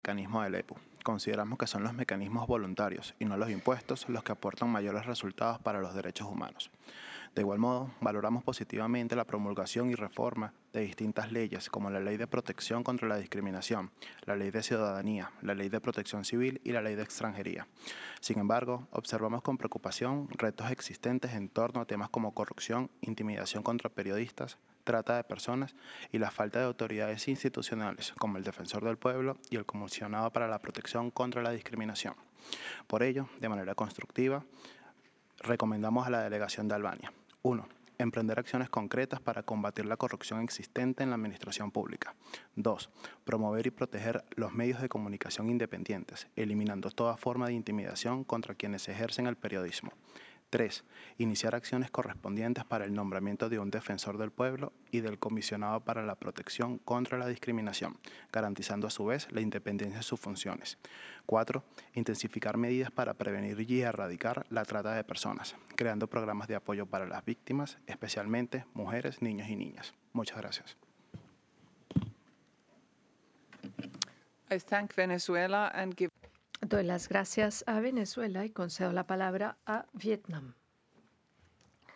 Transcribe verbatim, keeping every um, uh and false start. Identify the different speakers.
Speaker 1: mecanismo del E P U. Consideramos que son los mecanismos voluntarios y no los impuestos los que aportan mayores resultados para los derechos humanos. De igual modo, valoramos positivamente la promulgación y reforma de distintas leyes, como la Ley de Protección contra la Discriminación, la Ley de Ciudadanía, la Ley de Protección Civil y la Ley de Extranjería. Sin embargo, observamos con preocupación retos existentes en torno a temas como corrupción, intimidación contra periodistas, trata de personas y la falta de autoridades institucionales, como el Defensor del Pueblo y el Comisionado para la Protección contra la Discriminación. Por ello, de manera constructiva, recomendamos a la delegación de Albania: uno. Emprender acciones concretas para combatir la corrupción existente en la administración pública. dos. Promover y proteger los medios de comunicación independientes, eliminando toda forma de intimidación contra quienes ejercen el periodismo. tres. Iniciar acciones correspondientes para el nombramiento de un defensor del pueblo y del comisionado para la protección contra la discriminación, garantizando a su vez la independencia de sus funciones. cuatro. Intensificar medidas para prevenir y erradicar la trata de personas, creando programas de apoyo para las víctimas, especialmente mujeres, niños y niñas. Muchas gracias.
Speaker 2: I thank Venezuela and give
Speaker 3: Doy las gracias a Venezuela y concedo la palabra a Vietnam.